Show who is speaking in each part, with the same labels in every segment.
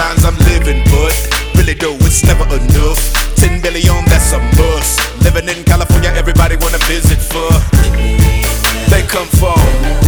Speaker 1: lines I'm living, but really though it's never enough. 10 billion, that's a must. Living in California, everybody wanna visit for. They come from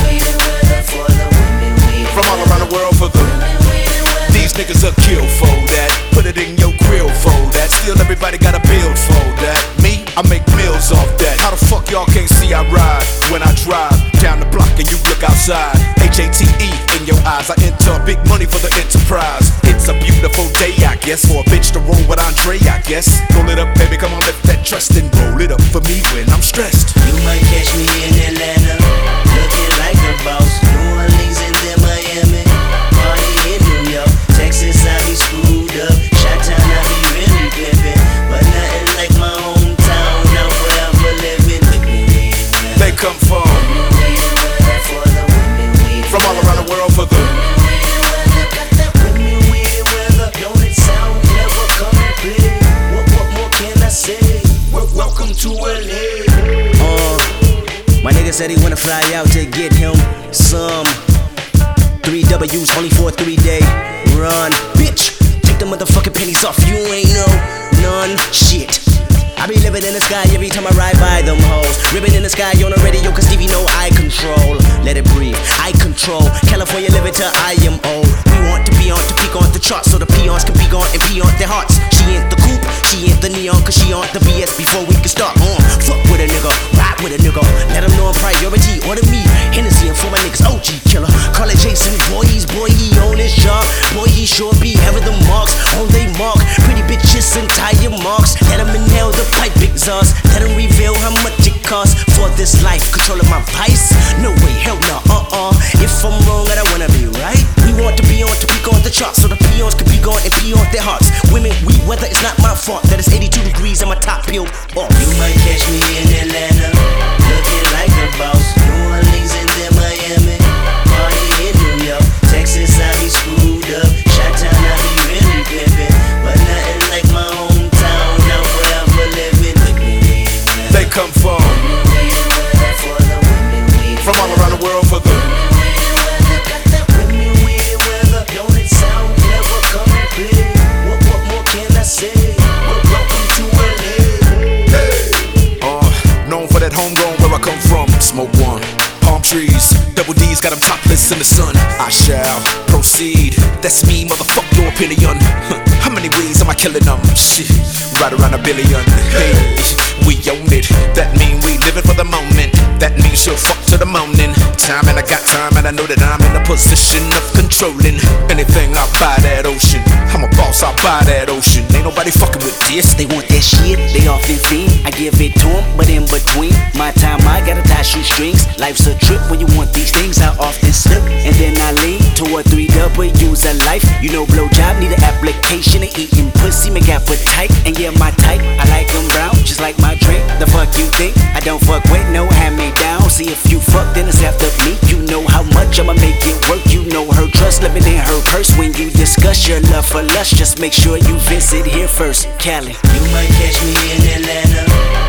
Speaker 1: all around the world for the. These niggas are kill for that. Put it in your grill for that. Still everybody gotta build for that. Me, I make meals off that. How the fuck y'all can't see I ride when I drive down the block and you look outside? HATE in your eyes. I enter big money for the enterprise. It's a beautiful day, I guess, for a bitch to roll with Andre, I guess. Roll it up, baby, come on, lift that trust and roll it up for me when I'm stressed.
Speaker 2: You might catch me in Atlanta, looking like a boss. New Orleans and then Miami, party in New York. Texas, I be screwed up. Chi-town, I be really pimpin', but nothing like my hometown. Now forever living.
Speaker 1: They come from all around the world for the. Welcome to LA.
Speaker 2: My nigga said he wanna fly out to get him some 3 W's only for a 3-day run. Bitch, take the motherfucking pennies off. You ain't know none shit. I be living in the sky every time I ride by them hoes. Ribbon in the sky on the radio, cause Stevie know I control. Let it breathe, I control. California living till I am old. We want to be on to peak on the charts, so the peons can be gone and pee on their hearts. She ain't the coupe, she ain't the neon, cause she on the BS before we can start. Fuck with a nigga, ride with a nigga. Let them know I'm priority, order me Hennessy and for my niggas OG killer. Call it Jason Voorhees, boy he on his job. Boy he sure be having the marks on they mark. Pretty bitches and tire marks. Let them inhale the pipe exhaust. Let them reveal how much it costs for this life. Controlling my vice? No way, hell no, If I'm wrong, I don't wanna be right. We want to be on to peak on the charts, so the peons can be gone and pee on their hearts. Women, we weather is not my fault. That is 82 degrees and my top peeled off. You might catch me in Atlanta, looking like a boss. New Orleans and then Miami, party in New York. Texas, I be screwed up. Chi-town, I be really pimpin', but nothing like my hometown. Now forever living.
Speaker 1: They come from all around the world for the. Known for that homegrown where I come from. Smoke one, palm trees, double D's got them topless in the sun. I shall proceed. That's me, motherfuck your opinion. How many ways am I killing them? Shit, right around a billion. Hey, we own it. That mean we living for the moment. That means she'll fuck to the morning. Time and I got time and I know that I'm in a position of controlling anything I buy that ocean. I'm a boss, I buy that ocean. Ain't nobody fucking with this.
Speaker 2: They want that shit, they often fiend. I give it to them, but in between my time I gotta tie shoestrings. Life's a trip when you want these things. I often slip and then I lean toward 3 W's a life. You know blowjob need an application of eating pussy make appetite. And yeah, my type, I like them brown, just like my drink. The fuck you think? I don't fuck with no hand-me-down. See if you fuck, then it's after me. You know how much I'ma make it work. You know her trust living in her purse. When you discuss your love for lust, just make sure you visit here first. Cali, you might catch me in Atlanta,